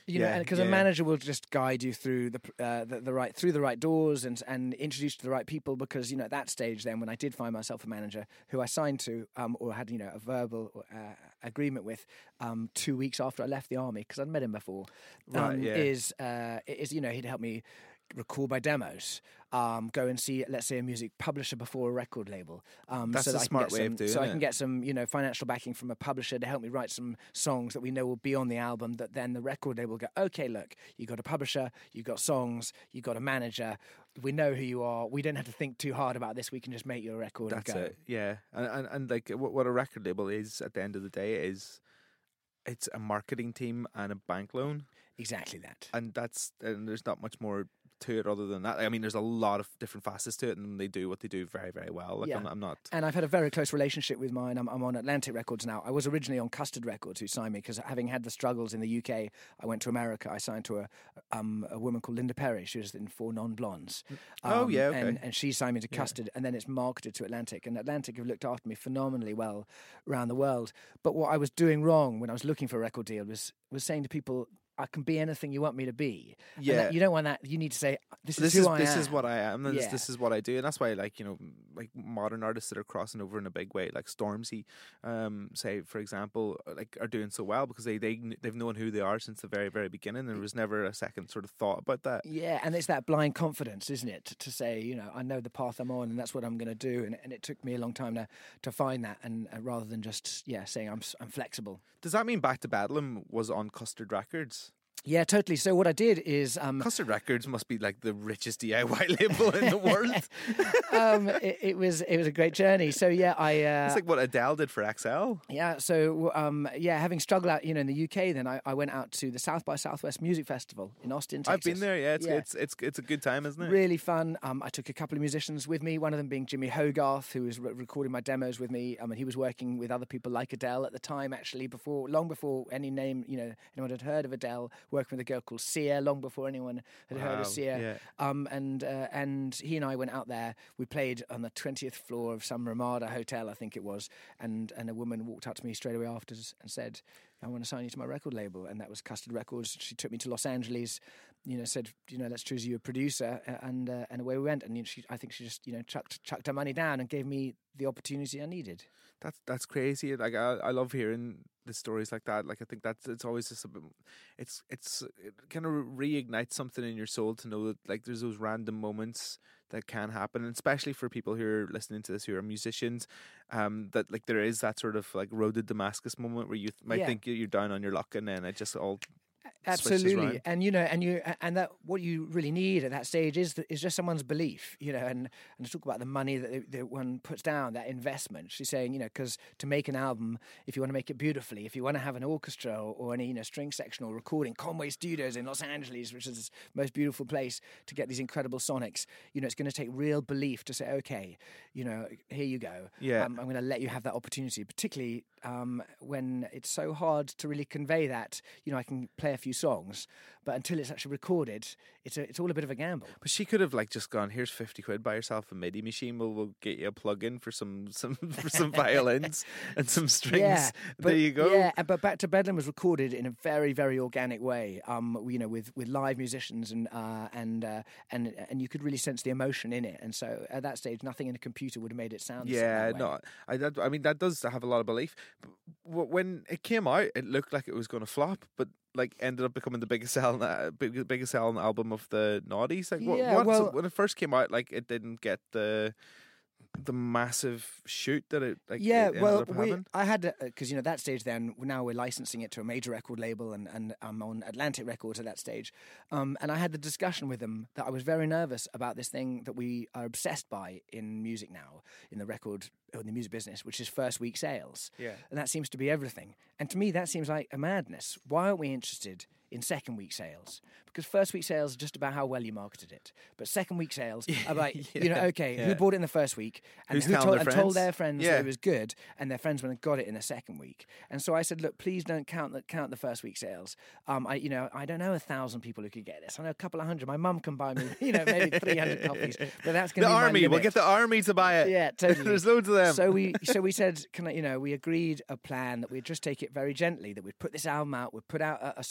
You Yeah, know, because yeah. a manager will just guide you through the, uh, the the right through the right doors and and introduce you to the right people. Because you know at that stage, then when I did find myself a manager who I signed to um, or had you know a verbal uh, agreement with um, two weeks after I left the army, because I'd met him before, um, Right, yeah. is uh, is you know he'd help me record my demos, um, go and see, let's say, a music publisher before a record label. Um, That's so a that I can smart get way of some, doing So I it. can get some, you know, financial backing from a publisher to help me write some songs that we know will be on the album. That then the record label will go, okay, look, you got a publisher, you got songs, you got a manager. We know who you are. We don't have to think too hard about this. We can just make you a record That's and go. it. Yeah, and, and and like what what a record label is at the end of the day is, it's a marketing team and a bank loan. Exactly that. And that's and there's not much more to it other than that. I mean, there's a lot of different facets to it, and they do what they do very, very well. Like Yeah. I'm, I'm not. And I've had a very close relationship with mine. I'm, I'm on Atlantic Records now. I was originally on Custard Records, who signed me, because having had the struggles in the U K, I went to America. I signed to a um, a woman called Linda Perry. She was in Four Non-Blondes. Oh, Um, yeah, okay. And, and she signed me to Yeah. Custard, and then it's marketed to Atlantic. And Atlantic have looked after me phenomenally well around the world. But what I was doing wrong when I was looking for a record deal was was saying to people, I can be anything you want me to be. And Yeah. that- you don't want that. You need to say, this, This is is who I this am. is what I am. And this, Yeah. this is what I do, and that's why, like you know, like modern artists that are crossing over in a big way, like Stormzy, um, say for example, like are doing so well because they they they've known who they are since the very very beginning. There was never a second sort of thought about that. Yeah, and it's that blind confidence, isn't it? To, to say, you know, I know the path I'm on, and that's what I'm going to do. And, and it took me a long time to to find that, and uh, rather than just yeah saying I'm s- I'm flexible. Does that mean Back to Bedlam was on Custard Records? Yeah, totally. So what I did is um, Custard Records must be like the richest D I Y label in the world. um, it, it was it was a great journey. So yeah, I uh, It's like what Adele did for X L. yeah. So um, yeah, having struggled out, you know, in the U K, then I, I went out to the South by Southwest Music Festival in Austin, Texas. I've been there. Yeah, it's Yeah. it's it's it's a good time, isn't it? Really fun. Um, I took a couple of musicians with me, one of them being Jimmy Hogarth, who was re- recording my demos with me. I mean, he was working with other people like Adele at the time, actually, before long before any name, you know, anyone had heard of Adele, working with a girl called Sia, long before anyone had heard Wow, of Sia. yeah. Um, and uh, and he and I went out there. We played on the twentieth floor of some Ramada hotel, I think it was, and, and a woman walked up to me straight away afterwards and said, I want to sign you to my record label. And that was Custard Records. She took me to Los Angeles, you know, said, you know, let's choose you a producer, uh, and uh, and away we went. And you know, she, I think she just, you know, chucked chucked her money down and gave me the opportunity I needed. That's that's crazy. Like I I love hearing the stories like that. Like I think that's it's always just a bit, it's it's it kind of reignites something in your soul to know that like there's those random moments that can happen, and especially for people who are listening to this who are musicians, um, that like there is that sort of like road to Damascus moment where you th- might Yeah. think you're down on your luck, and then it just all switches Absolutely, round. and you know, and you, and that what you really need at that stage is is just someone's belief, you know, and and to talk about the money that, they, that one puts down, that investment. She's saying, you know, because to make an album, if you want to make it beautifully, if you want to have an orchestra or, or any you know string section or recording, Conway Studios in Los Angeles, which is the most beautiful place to get these incredible sonics, you know, it's going to take real belief to say, okay, you know, here you go. Yeah. um, I'm going to let you have that opportunity, particularly um, when it's so hard to really convey that. You know, I can play a few songs, but until it's actually recorded, it's a, it's all a bit of a gamble. But she could have like just gone, here's fifty quid, buy yourself a MIDI machine. We'll, we'll get you a plug-in for some some for some violins and some strings. Yeah, there but- you go. Yeah, and- but Back to Bedlam was recorded in a very, very organic way. Um, you know, with, with live musicians and uh, and uh, and and you could really sense the emotion in it. And so at that stage, nothing in a computer would have made it sound. Yeah, that way. no, I, that, I mean that does have a lot of belief. But w- when it came out, it looked like it was going to flop, but like ended up becoming the biggest selling, uh, big, biggest selling album of the noughties. Like, what, Yeah, what, well- when it first came out, like it didn't get the the massive shoot that it like. Yeah, it ended well, up we, having. I had because you know that stage. Then now we're licensing it to a major record label, and and I'm on Atlantic Records at that stage. Um, and I had the discussion with them that I was very nervous about this thing that we are obsessed by in music now, in the record or in the music business, which is first week sales. Yeah. And that seems to be everything. And to me, that seems like a madness. Why aren't we interested in second week sales? Because first week sales is just about how well you marketed it, but second week sales are like, you know, Yeah, okay, yeah. who bought it in the first week and Who's who telling told, their and told friends? their friends Yeah. that it was good, and their friends went and got it in the second week. And so I said, look, please don't count the count the first week sales. Um, I, you know, I don't know a thousand people who could get this. I know a couple of hundred. My mum can buy me, you know, maybe three hundred copies, but that's going The to be my army, we'll limit. get the army to buy it. Yeah, totally. There's loads of them. So we, so we said, can I, you know, we agreed a plan that we'd just take it very gently. That we'd put this album out. We'd put out a, a song called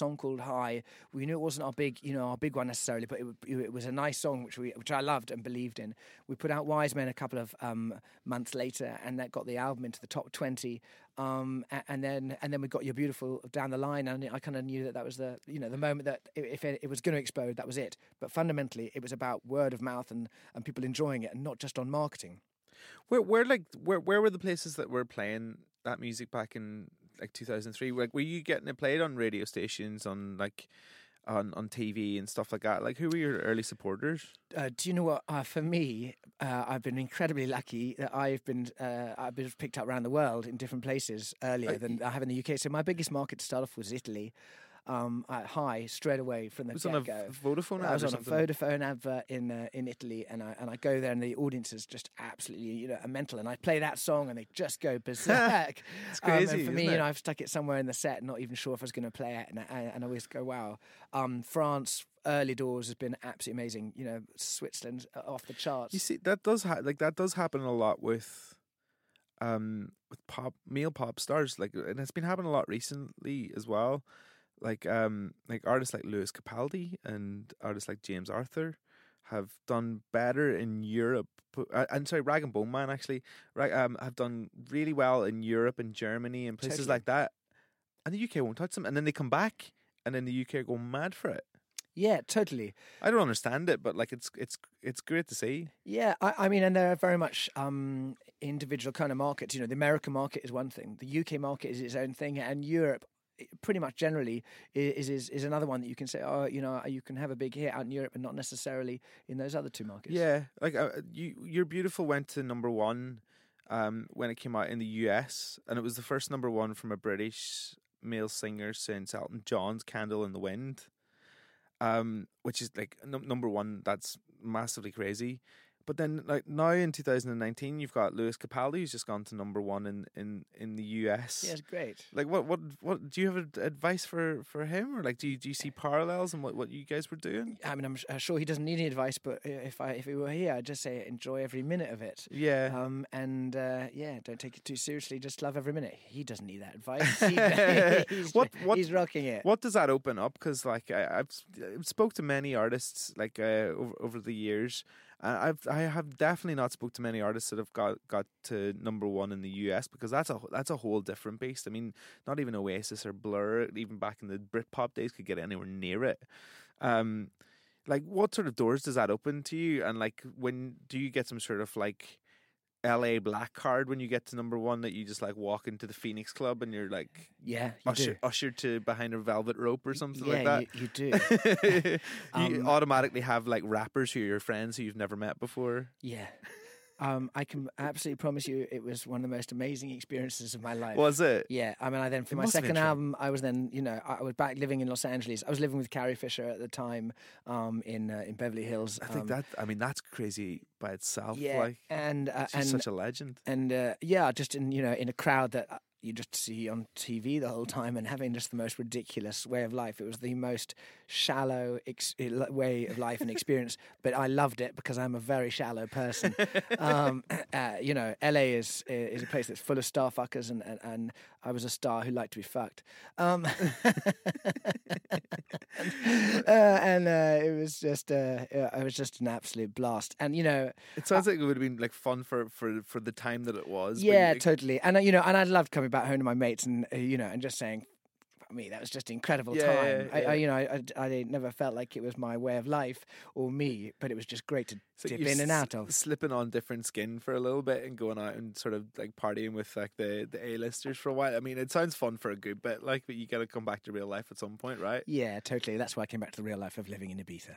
high. We knew it wasn't our big, you know, our big one necessarily, but it, it was a nice song which we, which I loved and believed in. We put out Wise Men a couple of um, months later, and that got the album into the top twenty. Um, and then and then we got You're Beautiful down the line, and I kind of knew that that was the you know the moment that if it, it was going to explode, that was it. But fundamentally, it was about word of mouth and, and people enjoying it, and not just on marketing. Where where like where where were the places that were playing that music back in like two thousand three? Like, were you getting it played on radio stations, on like on on T V and stuff like that? Like, who were your early supporters? Uh, do you know what? Uh, for me, uh, I've been incredibly lucky that I've been uh, I've been picked up around the world in different places earlier Uh, than I have in the U K. So my biggest market to start off was Italy. Um, at high straight away from the It was on a get-go. Vodafone I ad was or on something? a Vodafone advert in uh, in Italy, and I and I go there, and the audience is just absolutely you know mental. And I play that song, and they just go berserk. It's Um, crazy, and for me, isn't you it? know, I've stuck it somewhere in the set, not even sure if I was going to play it, and I, and I always go, wow. Um, France early doors has been absolutely amazing. You know, Switzerland uh, off the charts. You see, that does ha- like that does happen a lot with, um, with pop male pop stars. Like, and it's been happening a lot recently as well. Like, um, like artists like Lewis Capaldi and artists like James Arthur have done better in Europe. Uh, I'm sorry, Rag and Bone Man actually, right? Um, have done really well in Europe and Germany and places Totally. like that. And the U K won't touch them, and then they come back, and then the U K are going mad for it. Yeah, totally. I don't understand it, but like it's it's it's great to see. Yeah, I, I mean, and there are very much um, individual kind of markets. You know, the American market is one thing, the U K market is its own thing, and Europe, pretty much generally, is is is another one that you can say, oh, you know, you can have a big hit out in Europe, and not necessarily in those other two markets. Yeah, like uh, you, You're Beautiful went to number one um, when it came out in the U S, and it was the first number one from a British male singer since Elton John's "Candle in the Wind." Um, which is like num- number one. That's massively crazy. But then, like now in two thousand nineteen, you've got Lewis Capaldi who's just gone to number one in, in, in the U S. Yeah, it's great. Like, what, what, what do you have ad- advice for, for him, or like, do you do you see parallels in what, what you guys were doing? I mean, I'm uh, sure he doesn't need any advice, but if I if he were here, I'd just say enjoy every minute of it. Yeah. Um, and uh, yeah, don't take it too seriously. Just love every minute. He doesn't need that advice. He, he's, What- what- he's rocking it. What does that open up? Because like I, I've I've spoke to many artists like uh, over over the years. And I've I have definitely not spoke to many artists that have got, got to number one in the U S, because that's a that's a whole different beast. I mean, not even Oasis or Blur, even back in the Britpop days, could get anywhere near it. Um, like, what sort of doors does that open to you? And like, when do you get some sort of like L A black card when you get to number one, that you just like walk into the Phoenix Club and you're like Yeah, you usher, do. ushered to behind a velvet rope or something Yeah, like that? you, you do. you Um, automatically have like rappers who are your friends who you've never met before. Yeah. Um, I can absolutely promise you it was one of the most amazing experiences of my life. Was it? Yeah. I mean, I then, for It my must have been second true. album, I was then, you know, I was back living in Los Angeles. I was living with Carrie Fisher at the time um, in uh, in Beverly Hills. I think um, that. I mean, that's crazy by itself. Yeah. Like, and, uh, she's and, such a legend. and uh, yeah, just in, you know, in a crowd that uh, you just see on T V the whole time, and having just the most ridiculous way of life. It was the most shallow ex- way of life and experience, but I loved it because I'm a very shallow person. um, uh, you know, L A is is a place that's full of star fuckers, and, and, and I was a star who liked to be fucked. Um, uh, and uh, it was just, uh, it was just an absolute blast. And you know, It sounds like it would have been like fun for, for, for the time that it was. but yeah, you- totally. And uh, you know, and I loved coming back home to my mates, and uh, you know, and just saying, for me, that was just incredible Yeah, time. I, yeah. I, you know, I, I, I never felt like it was my way of life or me, but it was just great to So dip you're in and s- out of. slipping on different skin for a little bit and going out and sort of like partying with like the, the A-listers for a while. I mean, it sounds fun for a good bit, like, but you got to come back to real life at some point, right? Yeah, totally. That's why I came back to the real life of living in Ibiza.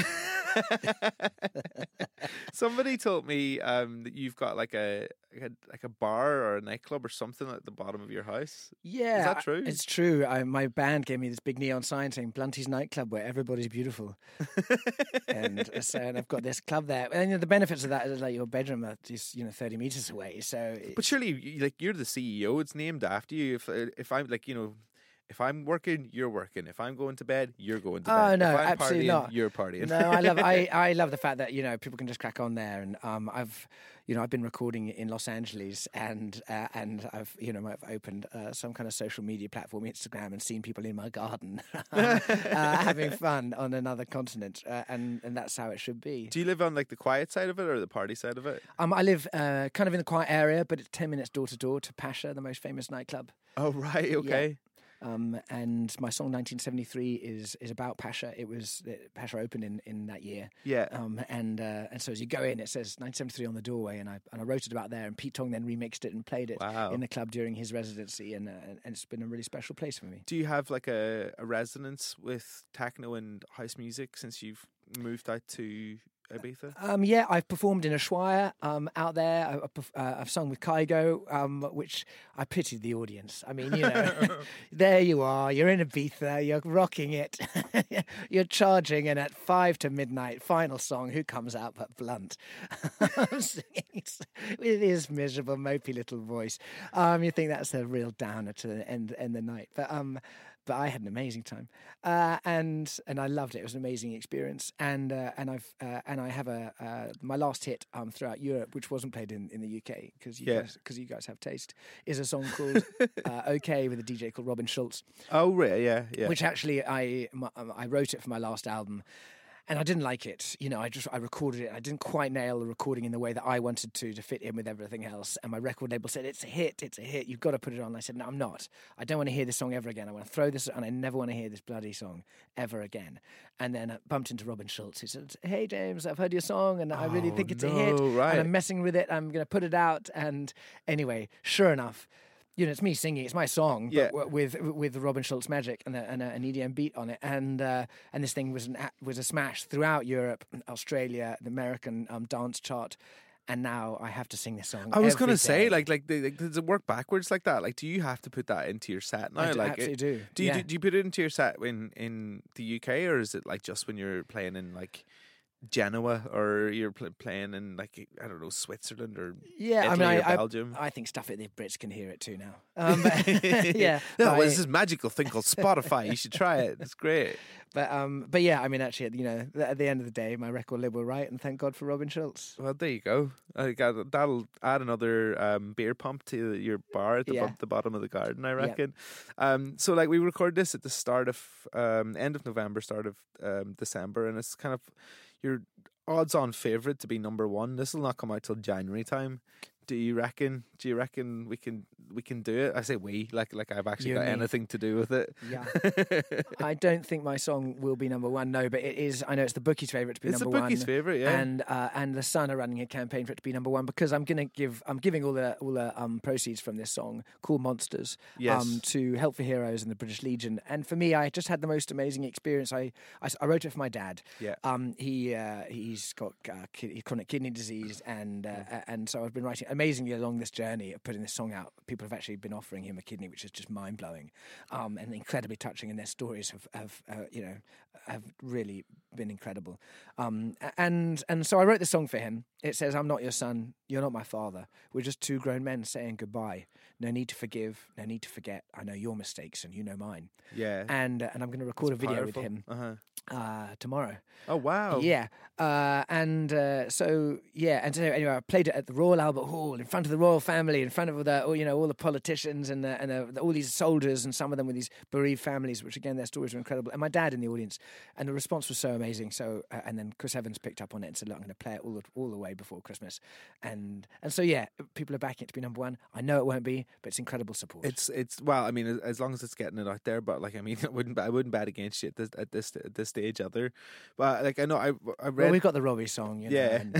Somebody told me um, that you've got like a, like a like a bar or a nightclub or something at the bottom of your house. Yeah, Is that true? It's true. I, my band gave me this big neon sign saying "Blunty's Nightclub, where everybody's beautiful," and so and I've got this club there. And you know, the benefits of that is like your bedroom are just you know thirty meters away. So But surely, you- like, you're the C E O. It's named after you. If if I'm like, you know, if I'm working, you're working. If I'm going to bed, you're going to Oh bed. no, if I'm absolutely partying, not. You're partying. No, I love I, I love the fact that you know people can just crack on there, and um, I've you know I've been recording in Los Angeles, and uh, and I've you know I've opened uh, some kind of social media platform, Instagram, and seen people in my garden uh, having fun on another continent, uh, and and that's how it should be. Do you live on like the quiet side of it or the party side of it? Um, I live uh, kind of in the quiet area, but it's ten minutes door to door to Pasha, the most famous nightclub. Oh right, okay. Yeah. Um, and my song nineteen seventy-three is is about Pasha. It was uh, Pasha opened in, in that year. Yeah. Um, and uh, and so as you go in, it says nineteen seventy-three on the doorway, and I and I wrote it about there. And Pete Tong then remixed it and played it Wow. in the club during his residency, and uh, and it's been a really special place for me. Do you have like a, a resonance with techno and house music since you've moved out to Ibiza? Um, yeah, I've performed in Ushuaia um, out there. I, I've, uh, I've sung with Kygo, um, which I pitied the audience. I mean, you know, there you are. You're in Ibiza. You're rocking it. You're charging, and at five to midnight, final song. Who comes out but Blunt? I'm singing with his miserable, mopey little voice. Um, you think that's a real downer to end end the night, but um. But I had an amazing time, uh, and and I loved it. It was an amazing experience, and uh, and I've uh, and I have a uh, my last hit um, throughout Europe, which wasn't played in, in the U K because you Yeah. guys because you guys have taste, is a song called uh, "Okay" with a D J called Robin Schulz, Oh right, yeah, yeah. which actually I my, um, I wrote it for my last album. And I didn't like it. You know, I just I recorded it. I didn't quite nail the recording in the way that I wanted to to fit in with everything else. And my record label said, it's a hit, it's a hit. You've got to put it on. And I said, no, I'm not. I don't want to hear this song ever again. I want to throw this, and I never want to hear this bloody song ever again. And then I bumped into Robin Schulz, who said, hey, James, I've heard your song, and I really Oh, think it's a no, hit. right. And I'm messing with it. I'm going to put it out. And anyway, sure enough, you know, it's me singing. It's my song, Yeah. but w- with with the Robin Schulz magic and, a, and a, an E D M beat on it, and uh, and this thing was an, a- was a smash throughout Europe, Australia, the American um, dance chart, and now I have to sing this song. I was every gonna say, day. like, like, the- like, does it work backwards like that? Like, do you have to put that into your set now? I do- like, absolutely it- do, Do you yeah. do, do you put it into your set in in the U K, or is it like just when you're playing in like Genoa, or you're pl- playing in like I don't know Switzerland or yeah, Italy I mean, or I, Belgium? I I think stuff it the Brits can hear it too now. Um, but- yeah, No, but well, I- this is magical thing called Spotify. You should try it. It's great. But um, but yeah, I mean, actually, you know, th- at the end of the day, my record label were right, and thank God for Robin Schulz. Well, there you go. I got, that'll add another um, beer pump to your bar at the, Yeah. bo- the bottom of the garden, I Yeah. reckon. Um, so, like, we recorded this at the start of um, end of November, start of um, December, and it's kind of your odds-on favourite to be number one. This will not come out till January time. Do you reckon? Do you reckon we can we can do it? I say we, like like I've actually You got and me. anything to do with it. Yeah. I don't think my song will be number one, no, but it is. I know it's the bookies' favourite to be It's the number bookies' one. favourite, yeah. And uh, and the Sun are running a campaign for it to be number one because I'm gonna give I'm giving all the all the um, proceeds from this song, Cool Monsters, Yes. um, to Help for Heroes and the British Legion. And for me, I just had the most amazing experience. I I, I wrote it for my dad. Yeah. Um. He uh, he's got uh, ki- chronic kidney disease, and uh, and so I've been writing amazingly along this journey of putting this song out. People have actually been offering him a kidney, which is just mind blowing, um, and incredibly touching. And their stories have, have uh, you know, have really been incredible. Um, a- and and so I wrote the song for him. It says, "I'm not your son. You're not my father. We're just two grown men saying goodbye. No need to forgive. No need to forget. I know your mistakes and you know mine." Yeah. And uh, and I'm going to record It's a video powerful. with him Uh-huh. uh, tomorrow. Oh wow. Yeah. Uh, and uh, so yeah, and so anyway, I played it at the Royal Albert Hall in front of the royal family, in front of all the all, you know all the politicians and the, and the, all these soldiers, and some of them with these bereaved families, which again their stories were incredible. And my dad in the audience, and the response was so amazing. So uh, and then Chris Evans picked up on it and said, "Look, I'm going to play it all the, all the way before Christmas." And and so yeah, people are backing it to be number one. I know it won't be, but it's incredible support. It's it's well, I mean, as, as long as it's getting it out there. But like, I mean, I wouldn't I wouldn't bet against you at this at this at this stage either. But like, I know I I read. well, we've got the Robbie song, you know, Yeah. and,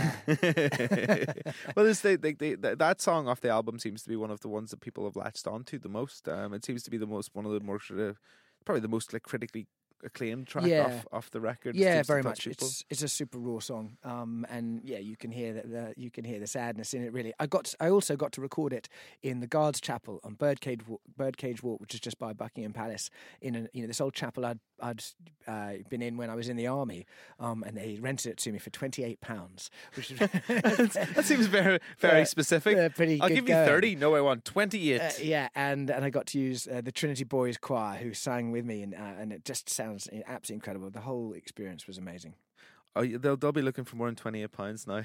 uh, well, it's the, the, the, the, that song off the album seems to be one of the ones that people have latched onto the most. Um, it seems to be the most one of the more sort of probably the most like critically acclaimed track Yeah. off, off the record. Yeah, Seems to very touch much. people. It's it's a super raw song, um, and yeah, you can hear that the you can hear the sadness in it. Really, I got I also got to record it in the Guards Chapel on Birdcage Wa- Birdcage Walk, which is just by Buckingham Palace. In a, you know this old chapel I'd I'd uh, been in when I was in the army, um, and they rented it to me for twenty eight pounds, which is That seems very very Uh, specific. uh, pretty I'll good give you going. thirty. No, I want twenty-eight. Uh, yeah, and, and I got to use uh, the Trinity Boys Choir, who sang with me, and uh, and it just sounds absolutely incredible. The whole experience was amazing. Oh, yeah, they'll they'll be looking for more than twenty eight pounds now.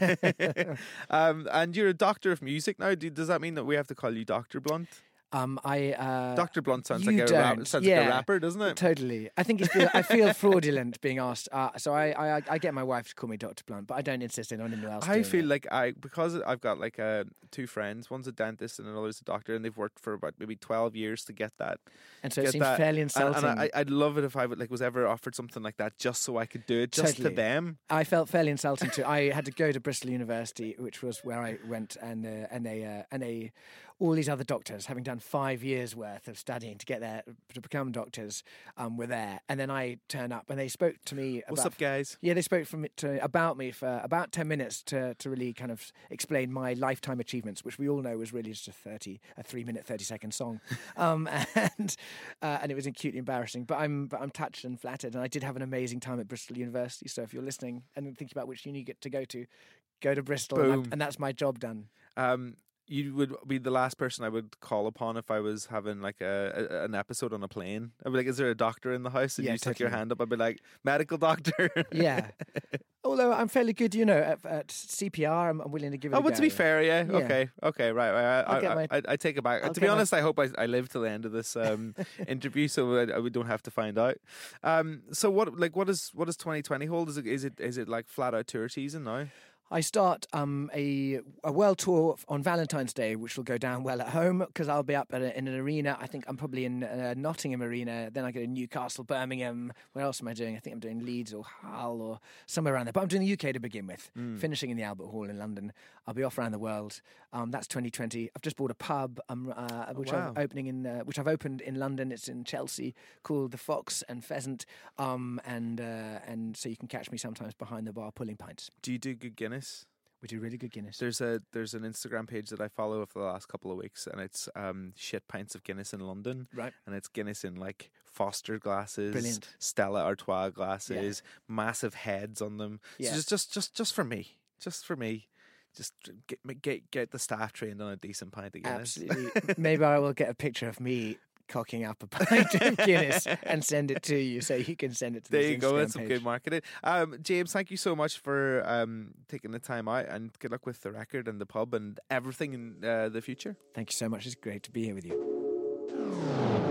um, and you're a doctor of music now. Do, does that mean that we have to call you Doctor Blunt? Um, I uh, Doctor Blunt sounds you like a rap, don't. sounds yeah, like a rapper, doesn't it? Totally. I think it's feel, I feel fraudulent being asked. Uh, so I, I I get my wife to call me Doctor Blunt, but I don't insist on anyone else. I doing feel it. like I because I've got like uh, two friends. One's a dentist and another's a doctor, and they've worked for about maybe twelve years to get that. and so it get seems that. fairly And, insulting. and I, I'd love it if I would, like was ever offered something like that just so I could do it just Totally. to them. I felt fairly insulting too. I had to go to Bristol University, which was where I went, and uh, and they uh, and they all these other doctors, having done five years worth of studying to get there to become doctors, um, were there. And then I turn up, and they spoke to me. What's about, up, guys? Yeah, they spoke from it to, about me for about ten minutes to to really kind of explain my lifetime achievements, which we all know was really just a thirty a three minute thirty second song, um, and uh, and it was acutely embarrassing. But I'm but I'm touched and flattered, and I did have an amazing time at Bristol University. So if you're listening and thinking about which uni you get to go to, go to Bristol, and, Boom. I- and that's my job done. Um, you would be the last person I would call upon if I was having like a, a an episode on a plane. I'd be like, "Is there a doctor in the house?" And Yeah, you stick your totally. hand up. I'd be like, "Medical doctor." Yeah. Although I'm fairly good, you know, at, at C P R, I'm, I'm willing to give it Oh, a but go. to be fair, yeah, Yeah. okay, okay, right, right. I, I'll get I, my- I, I take it back. I'll to get be my- honest, I hope I, I live till the end of this um, interview, so I, I, we don't have to find out. Um, so what, like, what is what does twenty twenty hold? Is it is it is it like flat out tour season now? I start um, a a world tour on Valentine's Day, which will go down well at home because I'll be up at a, in an arena. I think I'm probably in uh, Nottingham Arena. Then I go to Newcastle, Birmingham. Where else am I doing? I think I'm doing Leeds or Hull or somewhere around there. But I'm doing the U K to begin with, Mm. finishing in the Albert Hall in London. I'll be off around the world. Um, that's twenty twenty. I've just bought a pub, um, uh, which wow. I'm opening in, uh, which I've opened in London. It's in Chelsea, called the Fox and Pheasant, um, and uh, and so you can catch me sometimes behind the bar pulling pints. Do you do good Guinness? We do really good Guinness. There's a there's an Instagram page that I follow for the last couple of weeks, and it's um, shit pints of Guinness in London, Right. and it's Guinness in like Foster glasses, Brilliant. Stella Artois glasses, massive heads on them. Yeah. So just just just just for me, just for me, just get me- get get the staff trained on a decent pint of Guinness. Absolutely. Maybe I will get a picture of me cocking up a pint of Guinness and send it to you so you can send it to There this you go. Instagram That's some page. good marketing. Um, James, thank you so much for um, taking the time out, and good luck with the record and the pub and everything in uh, the future. Thank you so much. It's great to be here with you.